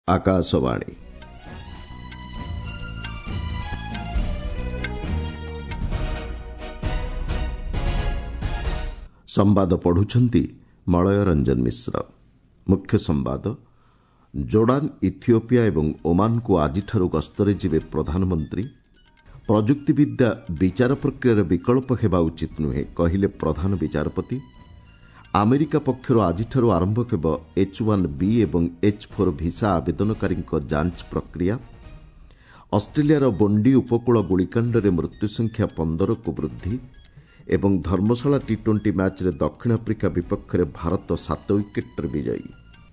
ଆକାଶବାଣୀ ସମ୍ବାଦ ପଢୁଛନ୍ତି ମଳୟ ରଞ୍ଜନ ମିଶ୍ର। ମୁଖ୍ୟ ସମ୍ବାଦ, ଜୋର୍ଡାନ, ଇଥିଓପିଆ ଏବଂ ଓମାନକୁ ଆଜିଠାରୁ ଗସ୍ତରେ ଯିବେ ପ୍ରଧାନମନ୍ତ୍ରୀ। ପ୍ରଯୁକ୍ତିବିଦ୍ୟା ବିଚାର ପ୍ରକ୍ରିୟାର ବିକଳ୍ପ ହେବା ଉଚିତ ନୁହେଁ, କହିଲେ ପ୍ରଧାନ ବିଚାରପତି। ଆମେରିକା ପକ୍ଷରୁ ଆଜିଠାରୁ ଆରମ୍ଭ ହେବ H1B ଏବଂ H4 ଭିସା ଆବେଦନକାରୀଙ୍କ ଯାଞ୍ଚ ପ୍ରକ୍ରିୟା। ଅଷ୍ଟ୍ରେଲିଆର ବୋଣ୍ଡି ଉପକୂଳ ଗୁଳିକାଣ୍ଡରେ ମୃତ୍ୟୁସଂଖ୍ୟା 15କୁ ବୃଦ୍ଧି ଏବଂ ଧର୍ମଶାଳା ଟି-20 ମ୍ୟାଚ୍ରେ ଦକ୍ଷିଣ ଆଫ୍ରିକା ବିପକ୍ଷରେ ଭାରତ 7 ୱିକେଟ୍ରେ ବିଜୟୀ।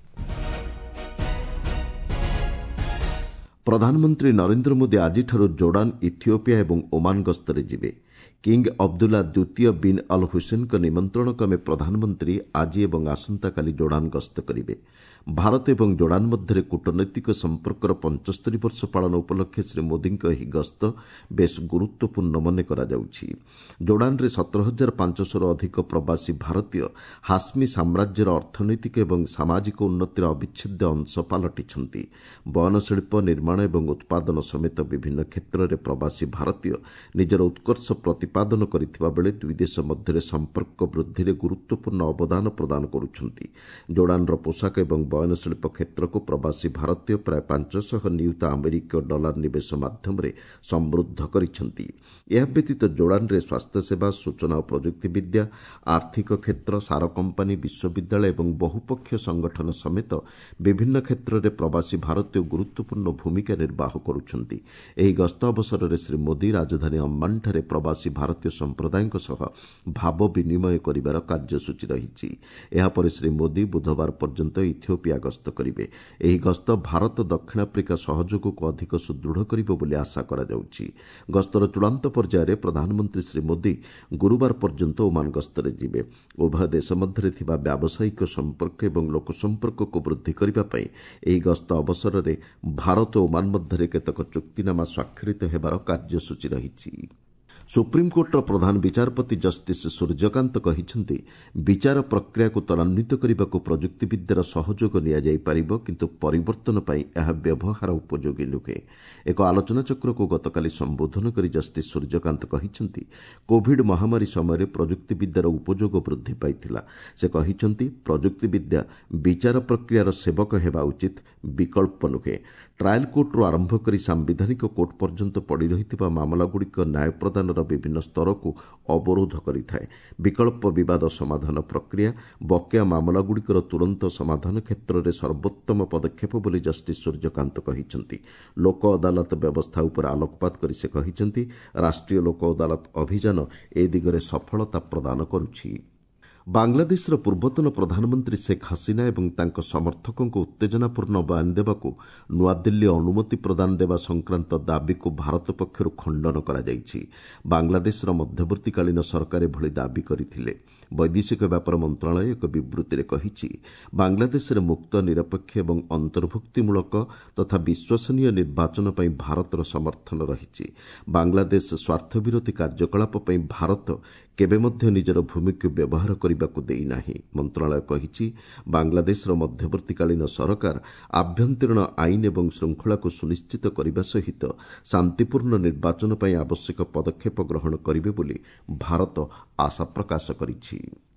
ପ୍ରଧାନମନ୍ତ୍ରୀ ନରେନ୍ଦ୍ର ମୋଦି ଆଜିଠାରୁ ଜୋର୍ଡାନ, ଇଥିଓପିଆ ଏବଂ ଓମାନ ଗସ୍ତରେ ଯିବେ। କିଙ୍ଗ ଅବଦୁଲ୍ଲା ଦ୍ୱିତୀୟ ବିନ୍ ଅଲ୍ ହୁସେନଙ୍କ ନିମନ୍ତ୍ରଣ କ୍ରମେ ପ୍ରଧାନମନ୍ତ୍ରୀ ଆଜି ଏବଂ ଆସନ୍ତାକାଲି ଜୋର୍ଡାନ ଗସ୍ତ କରିବେ। ଭାରତ ଏବଂ ଜୋର୍ଡାନ ମଧ୍ୟରେ କୂଟନୈତିକ ସମ୍ପର୍କର 75 ବର୍ଷ ପାଳନ ଉପଲକ୍ଷେ ଶ୍ରୀ ମୋଦିଙ୍କ ଏହି ଗସ୍ତ ବେଶ୍ ଗୁରୁତ୍ୱପୂର୍ଣ୍ଣ ମନେ କରାଯାଉଛି। ଜୋର୍ଡାନରେ 17,500ରୁ ଅଧିକ ପ୍ରବାସୀ ଭାରତୀୟ ହାସମି ସାମ୍ରାଜ୍ୟର ଅର୍ଥନୈତିକ ଏବଂ ସାମାଜିକ ଉନ୍ନତିର ଅବିଚ୍ଛେଦ୍ୟ ଅଂଶ ପାଲଟିଛନ୍ତି। ବୟନଶିଳ୍ପ, ନିର୍ମାଣ ଏବଂ ଉତ୍ପାଦନ ସମେତ ବିଭିନ୍ନ କ୍ଷେତ୍ରରେ ପ୍ରବାସୀ ଭାରତୀୟ ନିଜର ଉତ୍କର୍ଷ ପ୍ରତିପାଦନ କରିଥିବା ବେଳେ ଦୁଇ ଦେଶ ମଧ୍ୟରେ ସମ୍ପର୍କ ବୃଦ୍ଧିରେ ଗୁରୁତ୍ୱପୂର୍ଣ୍ଣ ଅବଦାନ ପ୍ରଦାନ କରୁଛନ୍ତି। ଜୋର୍ଡାନର ପୋଷାକ ଏବଂ ବୟନଶିଳ୍ପ କ୍ଷେତ୍ରକୁ ପ୍ରବାସୀ ଭାରତୀୟ ପ୍ରାୟ 500 ନିୟୁତ ଆମେରିକୀୟ ଡଲାର ନିବେଶ ମାଧ୍ୟମରେ ସମୃଦ୍ଧ କରିଛନ୍ତି। ଏହା ବ୍ୟତୀତ ଜୋର୍ଡାନରେ ସ୍ୱାସ୍ଥ୍ୟସେବା, ସୂଚନା ଓ ପ୍ରଯୁକ୍ତିବିଦ୍ୟା, ଆର୍ଥିକ କ୍ଷେତ୍ର, ସାର କମ୍ପାନୀ, ବିଶ୍ୱବିଦ୍ୟାଳୟ ଏବଂ ବହୁପକ୍ଷୀୟ ସଂଗଠନ ସମେତ ବିଭିନ୍ନ କ୍ଷେତ୍ରରେ ପ୍ରବାସୀ ଭାରତୀୟ ଗୁରୁତ୍ୱପୂର୍ଣ୍ଣ ଭୂମିକା ନିର୍ବାହ କରୁଛନ୍ତି। ଏହି ଗସ୍ତ ଅବସରରେ ଶ୍ରୀ ମୋଦି ରାଜଧାନୀ ଅମ୍ମାନଠାରେ ପ୍ରବାସୀ ଭାରତୀୟ ସମ୍ପ୍ରଦାୟଙ୍କ ସହ ଭାବ ବିନିମୟ କରିବାର କାର୍ଯ୍ୟସୂଚୀ ରହିଛି। ଏହାପରେ ଶ୍ରୀ ମୋଦି ବୁଧବାର ପର୍ଯ୍ୟନ୍ତ ଇଥିଓପିଆ ଗସ୍ତ କରିବେ। ଏହି ଗସ୍ତ ଭାରତ ଦକ୍ଷିଣ ଆଫ୍ରିକା ସହଯୋଗକୁ ଅଧିକ ସୁଦୃଢ଼ କରିବ ବୋଲି ଆଶା କରାଯାଉଛି। ଗସ୍ତର ଚୂଡ଼ାନ୍ତ ପର୍ଯ୍ୟାୟରେ ପ୍ରଧାନମନ୍ତ୍ରୀ ଶ୍ରୀ ମୋଦି ଗୁରୁବାର ପର୍ଯ୍ୟନ୍ତ ଓମାନ ଗସ୍ତରେ ଯିବେ। ଉଭୟ ଦେଶ ମଧ୍ୟରେ ଥିବା ବ୍ୟାବସାୟିକ ସମ୍ପର୍କ ଏବଂ ଲୋକସମ୍ପର୍କକୁ ବୃଦ୍ଧି କରିବା ପାଇଁ ଏହି ଗସ୍ତ ଅବସରରେ ଭାରତ ଓ ଓମାନ ମଧ୍ୟରେ କେତେକ ଚୁକ୍ତିନାମା ସ୍ୱାକ୍ଷରିତ ହେବାର କାର୍ଯ୍ୟସୂଚୀ ରହିଛି। ସୁପ୍ରିମକୋର୍ଟର ପ୍ରଧାନ ବିଚାରପତି ଜଷ୍ଟିସ୍ ସୂର୍ଯ୍ୟକାନ୍ତ କହିଛନ୍ତି, ବିଚାର ପ୍ରକ୍ରିୟାକୁ ତ୍ୱରାନ୍ୱିତ କରିବାକୁ ପ୍ରଯୁକ୍ତିବିଦ୍ୟାର ସହଯୋଗ ନିଆଯାଇପାରିବ, କିନ୍ତୁ ପରିବର୍ତ୍ତନ ପାଇଁ ଏହା ବ୍ୟବହାର ଉପଯୋଗୀ ନୁହେଁ। ଏକ ଆଲୋଚନାଚକ୍ରକୁ ଗତକାଲି ସମ୍ବୋଧନ କରି ଜଷ୍ଟିସ୍ ସୂର୍ଯ୍ୟକାନ୍ତ କହିଛନ୍ତି, କୋଭିଡ୍ ମହାମାରୀ ସମୟରେ ପ୍ରଯୁକ୍ତିବିଦ୍ୟାର ଉପଯୋଗ ବୃଦ୍ଧି ପାଇଥିଲା। ସେ କହିଛନ୍ତି, ପ୍ରଯୁକ୍ତିବିଦ୍ୟା ବିଚାର ପ୍ରକ୍ରିୟାର ସେବକ ହେବା ଉଚିତ, ବିକଳ୍ପ ନୁହେଁ। ଟ୍ରାଏଲ୍ କୋର୍ଟରୁ ଆରମ୍ଭ କରି ସାମ୍ବିଧାନିକ କୋର୍ଟ ପର୍ଯ୍ୟନ୍ତ ପଡ଼ି ରହିଥିବା ମାମଲାଗୁଡ଼ିକ ନ୍ୟାୟ ପ୍ରଦାନର ବିଭିନ୍ନ ସ୍ତରକୁ ଅବରୋଧ କରିଥାଏ। ବିକଳ୍ପ ବିବାଦ ସମାଧାନ ପ୍ରକ୍ରିୟା ବକେୟା ମାମଲାଗୁଡ଼ିକର ତୁରନ୍ତ ସମାଧାନ କ୍ଷେତ୍ରରେ ସର୍ବୋତ୍ତମ ପଦକ୍ଷେପ ବୋଲି ଜଷ୍ଟିସ୍ ସୂର୍ଯ୍ୟକାନ୍ତ କହିଛନ୍ତି। ଲୋକ ଅଦାଲତ ବ୍ୟବସ୍ଥା ଉପରେ ଆଲୋକପାତ କରି ସେ କହିଛନ୍ତି, ରାଷ୍ଟ୍ରୀୟ ଲୋକ ଅଦାଲତ ଅଭିଯାନ ଏ ଦିଗରେ ସଫଳତା ପ୍ରଦାନ କରୁଛି। ବାଂଲାଦେଶର ପୂର୍ବତନ ପ୍ରଧାନମନ୍ତ୍ରୀ ଶେଖ୍ ହସିନା ଏବଂ ତାଙ୍କ ସମର୍ଥକଙ୍କୁ ଉତ୍ତେଜନାପୂର୍ଣ୍ଣ ବୟାନ ଦେବାକୁ ନୂଆଦିଲ୍ଲୀ ଅନୁମତି ପ୍ରଦାନ ଦେବା ସଂକ୍ରାନ୍ତ ଦାବିକୁ ଭାରତ ପକ୍ଷରୁ ଖଣ୍ଡନ କରାଯାଇଛି। ବାଂଲାଦେଶର ମଧ୍ୟବର୍ତ୍ତୀକାଳୀନ ସରକାର ଏଭଳି ଦାବି କରିଥିଲେ। ବୈଦେଶିକ ବ୍ୟାପାର ମନ୍ତ୍ରଣାଳୟ ଏକ ବିବୃତ୍ତିରେ କହିଛି, ବାଂଲାଦେଶରେ ମୁକ୍ତ, ନିରପେକ୍ଷ ଏବଂ ଅନ୍ତର୍ଭୁକ୍ତିମୂଳକ ତଥା ବିଶ୍ୱସନୀୟ ନିର୍ବାଚନ ପାଇଁ ଭାରତର ସମର୍ଥନ ରହିଛି। ବାଂଲାଦେଶ ସ୍ୱାର୍ଥବିରୋଧୀ କାର୍ଯ୍ୟକଳାପ ପାଇଁ ଭାରତ କେବେ ମଧ୍ୟ ନିଜର ଭୂମିକୁ ବ୍ୟବହାର କରିବାକୁ ଦେଇନାହିଁ। ମନ୍ତ୍ରଣାଳୟ କହିଛି, ବାଂଲାଦେଶର ମଧ୍ୟବର୍ତ୍ତୀକାଳୀନ ସରକାର ଆଭ୍ୟନ୍ତରୀଣ ଆଇନ ଏବଂ ଶୃଙ୍ଖଳାକୁ ସୁନିଶ୍ଚିତ କରିବା ସହିତ ଶାନ୍ତିପୂର୍ଣ୍ଣ ନିର୍ବାଚନ ପାଇଁ ଆବଶ୍ୟକ ପଦକ୍ଷେପ ଗ୍ରହଣ କରିବେ ବୋଲି ଭାରତ ଆଶା ପ୍ରକାଶ କରିଛି।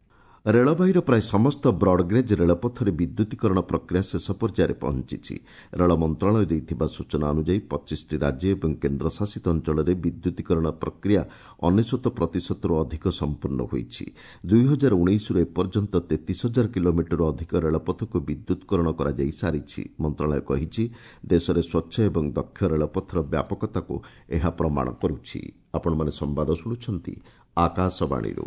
ରେଳବାଇର ପ୍ରାୟ ସମସ୍ତ ବ୍ରଡ୍ଗେଜ୍ ରେଳପଥରେ ବିଦ୍ୟୁତୀକରଣ ପ୍ରକ୍ରିୟା ଶେଷ ପର୍ଯ୍ୟାୟରେ ପହଞ୍ଚିଛି। ରେଳ ମନ୍ତ୍ରଣାଳୟ ଦେଇଥିବା ସୂଚନା ଅନୁଯାୟୀ 25ଟି ରାଜ୍ୟ ଏବଂ କେନ୍ଦ୍ରଶାସିତ ଅଞ୍ଚଳରେ ବିଦ୍ୟୁତୀକରଣ ପ୍ରକ୍ରିୟା 99%ରୁ ଅଧିକ ସମ୍ପୂର୍ଣ୍ଣ ହୋଇଛି। 2019ରୁ ଏପର୍ଯ୍ୟନ୍ତ 33,000 କିଲୋମିଟରରୁ ଅଧିକ ରେଳପଥକୁ ବିଦ୍ୟୁତକରଣ କରାଯାଇ ସାରିଛି। ମନ୍ତ୍ରଣାଳୟ କହିଛି, ଦେଶରେ ସ୍ୱଚ୍ଛ ଏବଂ ଦକ୍ଷ ରେଳପଥର ବ୍ୟାପକତାକୁ ଏହା ପ୍ରମାଣ କରୁଛି। ଆପଣମାନେ ସମ୍ବାଦ ଶୁଣୁଛନ୍ତି ଆକାଶବାଣୀରୁ।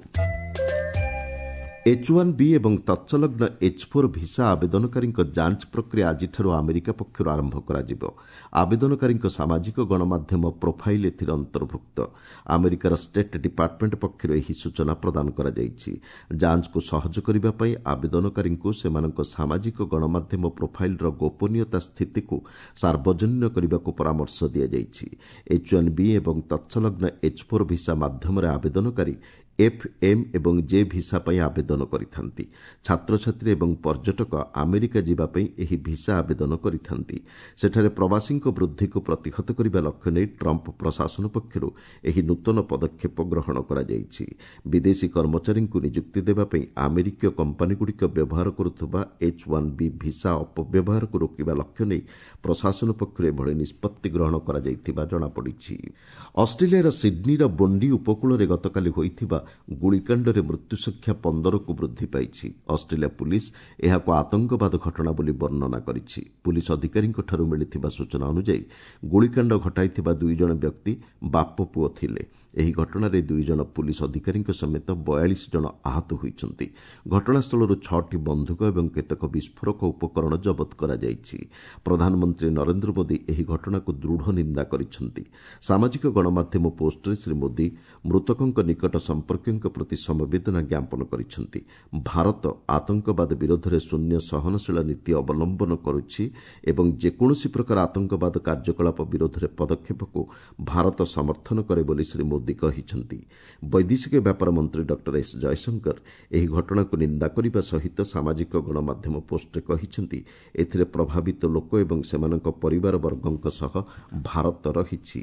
H1B ଏବଂ ତତ୍ସଲଗ୍ନ H4 ଭିସା ଆବେଦନକାରୀଙ୍କ ଯାଞ୍ଚ ପ୍ରକ୍ରିୟା ଆଜିଠାରୁ ଆମେରିକା ପକ୍ଷରୁ ଆରମ୍ଭ କରାଯିବ। ଆବେଦନକାରୀଙ୍କ ସାମାଜିକ ଗଣମାଧ୍ୟମ ପ୍ରୋଫାଇଲ୍ ଏଥିରେ ଅନ୍ତର୍ଭୁକ୍ତ। ଆମେରିକାର ଷ୍ଟେଟ୍ ଡିପାର୍ଟମେଣ୍ଟ ପକ୍ଷରୁ ଏହି ସୂଚନା ପ୍ରଦାନ କରାଯାଇଛି। ଯାଞ୍ଚକୁ ସହଜ କରିବା ପାଇଁ ଆବେଦନକାରୀଙ୍କୁ ସେମାନଙ୍କ ସାମାଜିକ ଗଣମାଧ୍ୟମ ପ୍ରୋଫାଇଲ୍ର ଗୋପନୀୟତା ସ୍ଥିତିକୁ ସାର୍ବଜନୀନ କରିବାକୁ ପରାମର୍ଶ ଦିଆଯାଇଛି। H1B ଏବଂ ତତ୍ସଲଗ୍ନ H4 ଭିସା ମାଧ୍ୟମରେ ଆବେଦନକାରୀ एफएम ଏବଂ जे ଭିସା ପାଇଁ ଆବେଦନ କରିଥାନ୍ତି। ଛାତ୍ରଛାତ୍ରୀ ଏବଂ ପର୍ଯ୍ୟଟକ ଆମେରିକା ଯିବା ପାଇଁ ଏହି ଭିସା ଆବେଦନ କରିଥାନ୍ତି। ସେଠାରେ ପ୍ରବାସୀଙ୍କ ବୃଦ୍ଧିକୁ ପ୍ରତିହତ କରିବା ଲକ୍ଷ୍ୟ ନେଇ ଟ୍ରମ୍ପ ପ୍ରଶାସନ ପକ୍ଷରୁ ଏହି ନୂତନ ପଦକ୍ଷେପ ଗ୍ରହଣ କରାଯାଇଛି। ବିଦେଶୀ କର୍ମଚାରୀଙ୍କୁ ନିଯୁକ୍ତି ଦେବା ପାଇଁ ଆମେରିକୀୟ କମ୍ପାନୀଗୁଡ଼ିକ ବ୍ୟବହାର କରୁଥିବା H-1B ଭିସା ଅପବ୍ୟବହାରକୁ ରୋକିବା ଲକ୍ଷ୍ୟ ନେଇ ପ୍ରଶାସନ ପକ୍ଷରୁ ଏଭଳି ନିଷ୍ପତ୍ତି ଗ୍ରହଣ କରାଯାଇଥିବା ଜଣାପଡ଼ିଛି। ଅଷ୍ଟ୍ରେଲିଆର ସିଡ୍ନୀର ବୋଣ୍ଡି ଉପକୂଳରେ ଗତକାଲି ହୋଇଥିବା ଗୁଳିକାଣ୍ଡରେ ମୃତ୍ୟୁସଂଖ୍ୟା 15କୁ ବୃଦ୍ଧି ପାଇଛି। ଅଷ୍ଟ୍ରେଲିଆ ପୁଲିସ୍ ଏହାକୁ ଆତଙ୍କବାଦ ଘଟଣା ବୋଲି ବର୍ଣ୍ଣନା କରିଛି। ପୁଲିସ୍ ଅଧିକାରୀଙ୍କଠାରୁ ମିଳିଥିବା ସୂଚନା ଅନୁଯାୟୀ ଗୁଳିକାଣ୍ଡ ଘଟାଇଥିବା 2 ଜଣ ବ୍ୟକ୍ତି ବାପ ପୁଅ ଥିଲେ। ଏହି ଘଟଣାରେ 2 ଜଣ ପୁଲିସ୍ ଅଧିକାରୀଙ୍କ ସମେତ 42 ଜଣ ଆହତ ହୋଇଛନ୍ତି। ଘଟଣାସ୍ଥଳରୁ 6ଟି ବନ୍ଧୁକ ଏବଂ କେତେକ ବିସ୍ଫୋରକ ଉପକରଣ ଜବତ କରାଯାଇଛି। ପ୍ରଧାନମନ୍ତ୍ରୀ ନରେନ୍ଦ୍ର ମୋଦି ଏହି ଘଟଣାକୁ ଦୃଢ଼ ନିନ୍ଦା କରିଛନ୍ତି। ସାମାଜିକ ଗଣମାଧ୍ୟମ ପୋଷ୍ଟରେ ଶ୍ରୀ ମୋଦି ମୃତକଙ୍କ ନିକଟ ସମ୍ପର୍କୀୟଙ୍କ ପ୍ରତି ସମବେଦନା ଜ୍ଞାପନ କରିଛନ୍ତି। ଭାରତ ଆତଙ୍କବାଦ ବିରୋଧରେ ଶୂନ୍ୟ ସହନଶୀଳ ନୀତି ଅବଲମ୍ବନ କରୁଛି ଏବଂ ଯେକୌଣସି ପ୍ରକାର ଆତଙ୍କବାଦ କାର୍ଯ୍ୟକଳାପ ବିରୋଧରେ ପଦକ୍ଷେପକୁ ଭାରତ ସମର୍ଥନ କରେ ବୋଲି ଶ୍ରୀ ମୋଦି କହିଛନ୍ତି। ବୈଦେଶିକ ବ୍ୟାପାର ମନ୍ତ୍ରୀ ଡକ୍ଟର ଏସ୍ ଜୟଶଙ୍କର ଏହି ଘଟଣାକୁ ନିନ୍ଦା କରିବା ସହିତ ସାମାଜିକ ଗଣମାଧ୍ୟମ ପୋଷ୍ଟରେ କହିଛନ୍ତି ଏଥିରେ ପ୍ରଭାବିତ ଲୋକ ଏବଂ ସେମାନଙ୍କ ପରିବାରବର୍ଗଙ୍କ ସହ ଭାରତ ରହିଛି।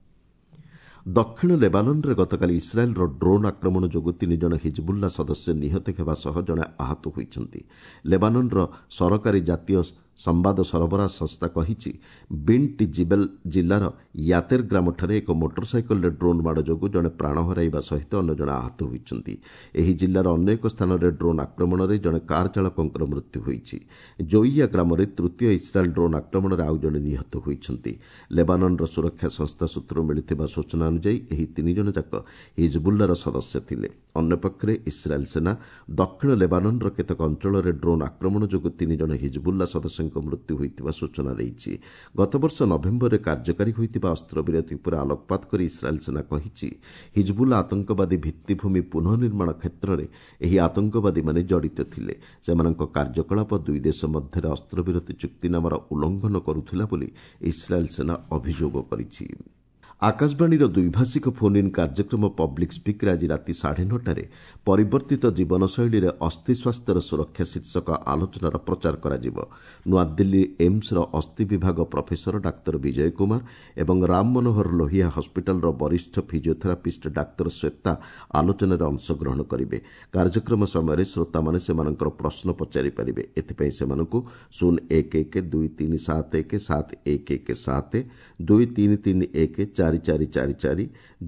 ଦକ୍ଷିଣ ଲେବାନନରେ ଗତକାଲି ଇସ୍ରାଏଲ୍ର ଡ୍ରୋନ୍ ଆକ୍ରମଣ ଯୋଗୁଁ 3 ଜଣ ହିଜ୍ବୁଲ୍ଲା ସଦସ୍ୟ ନିହତ ହେବା ସହ ଜଣେ ଆହତ ହୋଇଛନ୍ତି। ଲେବାନନର ସରକାରୀ ଜାତୀୟ ସମ୍ବାଦ ସରବରାହ ସଂସ୍ଥା କହିଛି ବିଣ୍ଟ ଜିବେଲ୍ ଜିଲ୍ଲାର ୟାତେର ଗ୍ରାମଠାରେ ଏକ ମୋଟରସାଇକେଲରେ ଡ୍ରୋନ୍ ମାଡ଼ ଯୋଗୁଁ ଜଣେ ପ୍ରାଣ ହରାଇବା ସହିତ ଅନ୍ୟ ଜଣେ ଆହତ ହୋଇଛନ୍ତି। ଏହି ଜିଲ୍ଲାର ଅନ୍ୟ ଏକ ସ୍ଥାନରେ ଡ୍ରୋନ୍ ଆକ୍ରମଣରେ ଜଣେ କାର୍ ଚାଳକଙ୍କର ମୃତ୍ୟୁ ହୋଇଛି। ଜୋଇୟା ଗ୍ରାମରେ ତୃତୀୟ ଇସ୍ରାଏଲ୍ ଡ୍ରୋନ୍ ଆକ୍ରମଣରେ ଆଉ ଜଣେ ନିହତ ହୋଇଛନ୍ତି। ଲେବାନନର ସୁରକ୍ଷା ସଂସ୍ଥା ସୂତ୍ରରୁ ମିଳିଥିବା ସୂଚନା ଅନୁଯାୟୀ ଏହି 3 ଜଣ ଯାକ ହିଜ୍ବୁଲ୍ଲାର ସଦସ୍ୟ ଥିଲେ। ଅନ୍ୟପକ୍ଷରେ ଇସ୍ରାଏଲ୍ ସେନା ଦକ୍ଷିଣ ଲେବାନନର କେତେକ ଅଞ୍ଚଳରେ ଡ୍ରୋନ୍ ଆକ୍ରମଣ ଯୋଗୁଁ 3 ଜଣ ହିଜ୍ବୁଲ୍ଲା ସଦସ୍ୟଙ୍କ ମୃତ୍ୟୁ ହୋଇଥିବା ସୂଚନା ଦେଇଛି। ଗତବର୍ଷ ନଭେମ୍ବରରେ କାର୍ଯ୍ୟକାରୀ ହୋଇଥିବା ଅସ୍ତ୍ରବିରତି ଉପରେ ଆଲୋକପାତ କରି ଇସ୍ରାଏଲ୍ ସେନା କହିଛି ହିଜ୍ବୁଲ୍ଲା ଆତଙ୍କବାଦୀ ଭିତ୍ତିଭୂମି ପୁନଃନିର୍ମାଣ କ୍ଷେତ୍ରରେ ଏହି ଆତଙ୍କବାଦୀମାନେ ଜଡ଼ିତ ଥିଲେ। ସେମାନଙ୍କ କାର୍ଯ୍ୟକଳାପ 2 ଦେଶ ମଧ୍ୟରେ ଅସ୍ତ୍ରବିରତି ଚୁକ୍ତିନାମାର ଉଲ୍ଲଂଘନ କରୁଥିଲା ବୋଲି ଇସ୍ରାଏଲ୍ ସେନା ଅଭିଯୋଗ କରିଛି। ଆକାଶବାଣୀର ଦ୍ୱିଭାଷିକ ଫୋନ୍ ଇନ୍ କାର୍ଯ୍ୟକ୍ରମ ପବ୍ଲିକ୍ ସ୍ପିକ୍ରେ ଆଜି ରାତି 9:30ରେ ପରିବର୍ତ୍ତିତ ଜୀବନଶୈଳୀରେ ଅସ୍ଥି ସ୍ୱାସ୍ଥ୍ୟର ସୁରକ୍ଷା ଶୀର୍ଷକ ଆଲୋଚନାର ପ୍ରଚାର କରାଯିବ। ନୂଆଦିଲ୍ଲୀ ଏମ୍ସର ଅସ୍ଥି ବିଭାଗ ପ୍ରଫେସର ଡାକ୍ତର ବିଜୟ କୁମାର ଏବଂ ରାମ ମନୋହର ଲୋହିଆ ହସ୍ପିଟାଲର ବରିଷ୍ଠ ଫିଜିଓଥେରାପିଷ୍ଟ ଡାକ୍ତର ଶ୍ୱେତା ଆଲୋଚନାରେ ଅଂଶଗ୍ରହଣ କରିବେ। କାର୍ଯ୍ୟକ୍ରମ ସମୟରେ ଶ୍ରୋତାମାନେ ସେମାନଙ୍କର ପ୍ରଶ୍ନ ପଚାରିପାରିବେ। ଏଥିପାଇଁ ସେମାନଙ୍କୁ 01123717171 23314444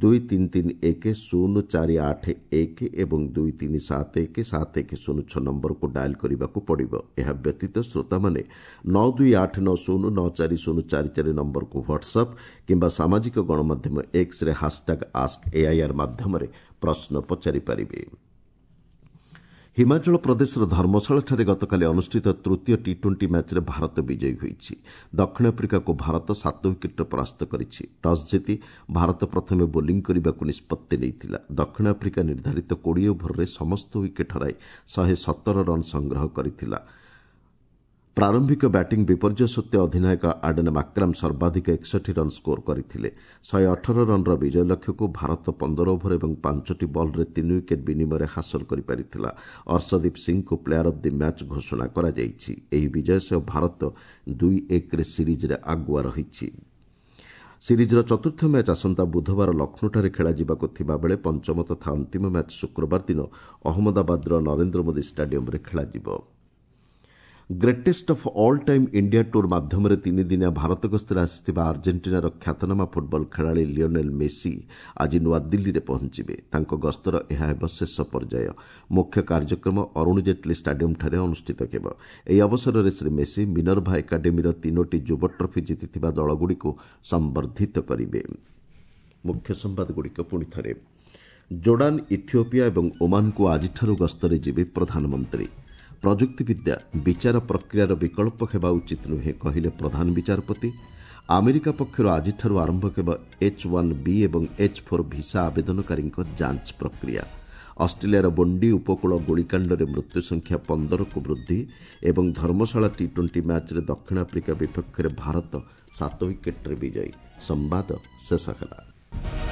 23310481 ଏବଂ 23717106 ନମ୍ବରକୁ ଡାଏଲ୍ କରିବାକୁ ପଡ଼ିବ। ଏହା ବ୍ୟତୀତ ଶ୍ରୋତାମାନେ 9289094044 ନମ୍ବରକୁ ହ୍ୱାଟ୍ସଆପ୍ କିମ୍ବା ସାମାଜିକ ଗଣମାଧ୍ୟମ ଏକ୍ସରେ #AskAIR ମାଧ୍ୟମରେ ପ୍ରଶ୍ନ ପଚାରିପାରିବେ। ହିମାଚଳ ପ୍ରଦେଶର ଧର୍ମଶାଳାଠାରେ ଗତକାଲି ଅନୁଷ୍ଠିତ ତୃତୀୟ ଟି-20 ମ୍ୟାଚ୍ରେ ଭାରତ ବିଜୟୀ ହୋଇଛି। ଦକ୍ଷିଣ ଆଫ୍ରିକାକୁ ଭାରତ 7 ୱିକେଟ୍ରେ ପରାସ୍ତ କରିଛି। ଟସ୍ ଜିତି ଭାରତ ପ୍ରଥମେ ବୋଲିଂ କରିବାକୁ ନିଷ୍ପତ୍ତି ନେଇଥିଲା। ଦକ୍ଷିଣ ଆଫ୍ରିକା ନିର୍ଦ୍ଧାରିତ 20 ଓଭରରେ ସମସ୍ତ ୱିକେଟ୍ ହରାଇ 117 ରନ୍ ସଂଗ୍ରହ କରିଥିଲା। ପ୍ରାରମ୍ଭିକ ବ୍ୟାଟିଂ ବିପର୍ଯ୍ୟୟ ସତ୍ତ୍ୱେ ଅଧିନାୟକ ଆଡେନ ମାକ୍ରାମ୍ ସର୍ବାଧିକ 61 ରନ୍ ସ୍କୋର କରିଥିଲେ। 118 ରନ୍ର ବିଜୟ ଲକ୍ଷ୍ୟକୁ ଭାରତ 15 ଓଭର ଏବଂ 5ଟି ବଲ୍ରେ 3 ୱିକେଟ୍ ବିନିମୟରେ ହାସଲ କରିପାରିଥିଲା। ଅର୍ଷଦୀପ ସିଂଙ୍କୁ ପ୍ଲେୟାର ଅଫ୍ ଦି ମ୍ୟାଚ୍ ଘୋଷଣା କରାଯାଇଛି। ଏହି ବିଜୟ ସହ ଭାରତ 2-1ରେ ସିରିଜ୍ରେ ଆଗୁଆ ରହିଛି। ସିରିଜ୍ର ଚତୁର୍ଥ ମ୍ୟାଚ୍ ଆସନ୍ତା ବୁଧବାର ଲକ୍ଷ୍ନୌଠାରେ ଖେଳାଯିବାକୁ ଥିବାବେଳେ ପଞ୍ଚମ ତଥା ଅନ୍ତିମ ମ୍ୟାଚ୍ ଶୁକ୍ରବାର ଦିନ ଅହମ୍ମଦାବାଦର ନରେନ୍ଦ୍ର ମୋଦି ଷ୍ଟାଡିୟମ୍ରେ ଖେଳାଯିବ। Greatest of all time India tour ମାଧ୍ୟମରେ 3 ଦିନିଆ ଭାରତ ଗସ୍ତରେ ଆସିଥିବା ଆର୍ଜେଣ୍ଟିନାର ଖ୍ୟାତନାମା ଫୁଟବଲ ଖେଳାଳି ଲିଓନେଲ୍ ମେସି ଆଜି ନୂଆଦିଲ୍ଲୀରେ ପହଞ୍ଚିବେ। ତାଙ୍କ ଗସ୍ତର ଏହା ହେବ ଶେଷ ପର୍ଯ୍ୟାୟ। ମୁଖ୍ୟ କାର୍ଯ୍ୟକ୍ରମ ଅରୁଣ ଜେଟ୍ଲୀ ଷ୍ଟାଡିୟମ୍ଠାରେ ଅନୁଷ୍ଠିତ ହେବ। ଏହି ଅବସରରେ ଶ୍ରୀ ମେସି ମିନର୍ଭା ଏକାଡେମୀର 3ଟି ଯୁବ ଟ୍ରଫି ଜିତିଥିବା ଦଳଗୁଡ଼ିକୁ ସମ୍ବର୍ଦ୍ଧିତ କରିବେ। ମୁଖ୍ୟ ସମ୍ବାଦଗୁଡ଼ିକ ପୁଣିଥରେ। ଜୋର୍ଡାନ, ଇଥିଓପିଆ ଏବଂ ଓମାନକୁ ଆଜିଠାରୁ ଗସ୍ତରେ ଯିବେ ପ୍ରଧାନମନ୍ତ୍ରୀ। ପ୍ରଯୁକ୍ତିବିଦ୍ୟା ବିଚାର ପ୍ରକ୍ରିୟାର ବିକଳ୍ପ ହେବା ଉଚିତ ନୁହେଁ କହିଲେ ପ୍ରଧାନ ବିଚାରପତି। ଆମେରିକା ପକ୍ଷରୁ ଆଜିଠାରୁ ଆରମ୍ଭ ହେବ H-1B ଏବଂ H-4 ଭିସା ଆବେଦନକାରୀଙ୍କ ଯାଞ୍ଚ ପ୍ରକ୍ରିୟା। ଅଷ୍ଟ୍ରେଲିଆର ବୋଣ୍ଡି ଉପକୂଳ ଗୁଳିକାଣ୍ଡରେ ମୃତ୍ୟୁ ସଂଖ୍ୟା 15କୁ ବୃଦ୍ଧି ଏବଂ ଧର୍ମଶାଳା ଟି-20 ମ୍ୟାଚ୍ରେ ଦକ୍ଷିଣ ଆଫ୍ରିକା ବିପକ୍ଷରେ ଭାରତ 7 ୱିକେଟ୍ରେ ବିଜୟୀ। ସମ୍ବାଦ ଶେଷ ହେଲା।